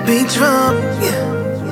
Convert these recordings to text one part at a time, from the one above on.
beat drop, yeah.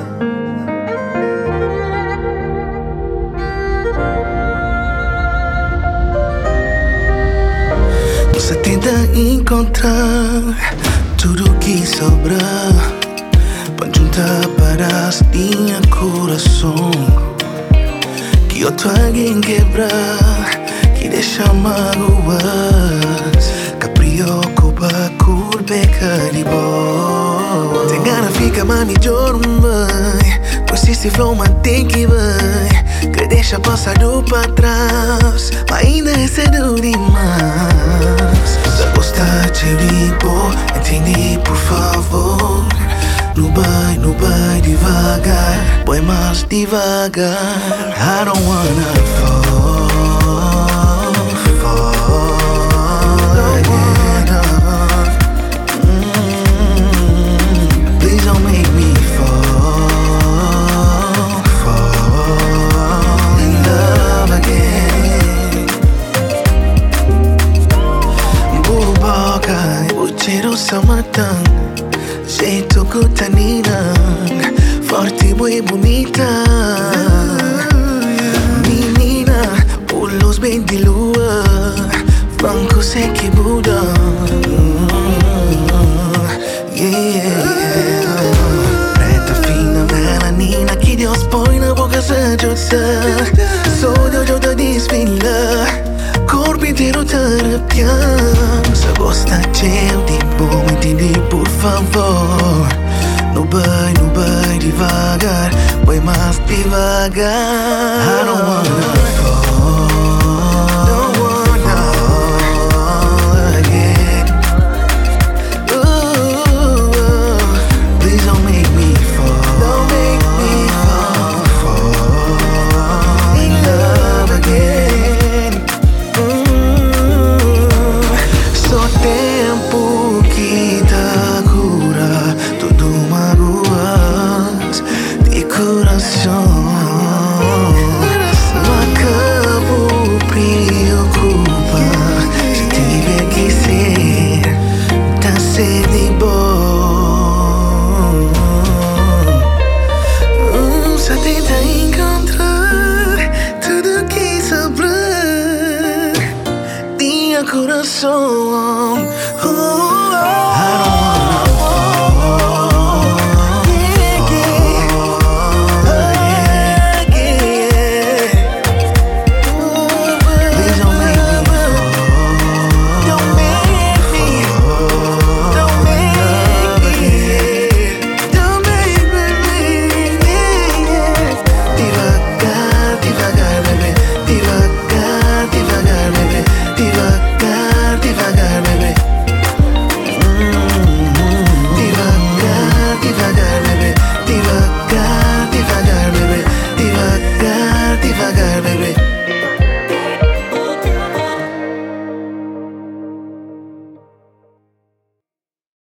Você tenta encontrar tudo que sobra pra juntar para minha coração. Que outro alguém quebrar, que deixa mágoas, que preocupa com o pecado de boa. Tem gana fica mais melhor, mãe. Pois se flow mantém que vai, que deixa passado pra trás, mas ainda é cedo demais. Se gostar de lipo, entende por favor. No vai devagar, põe mais devagar. I don't wanna fall again. Please don't make me fall in love again. Buboka, bucheiro samatang, jeito kutanina, forte e bonita. Menina, pulos bem de lua, franco sem que muda. Yeah. Preta fina, melanina, que Deus põe na boca sem ajudar. Sou Deus de desfilar, corpo inteiro te arrepiando. Se gosta de bom, entende por favor. No vai devagar, põe mais devagar. I don't wanna fall again. Ooh, please don't make me fall in love again. Só tempo que dá cura tudo magoas de coração. Não acabo preocupa se tiver que ser, tá sendo bom. Só tenta encontrar tudo que sobrar. Tinha coração.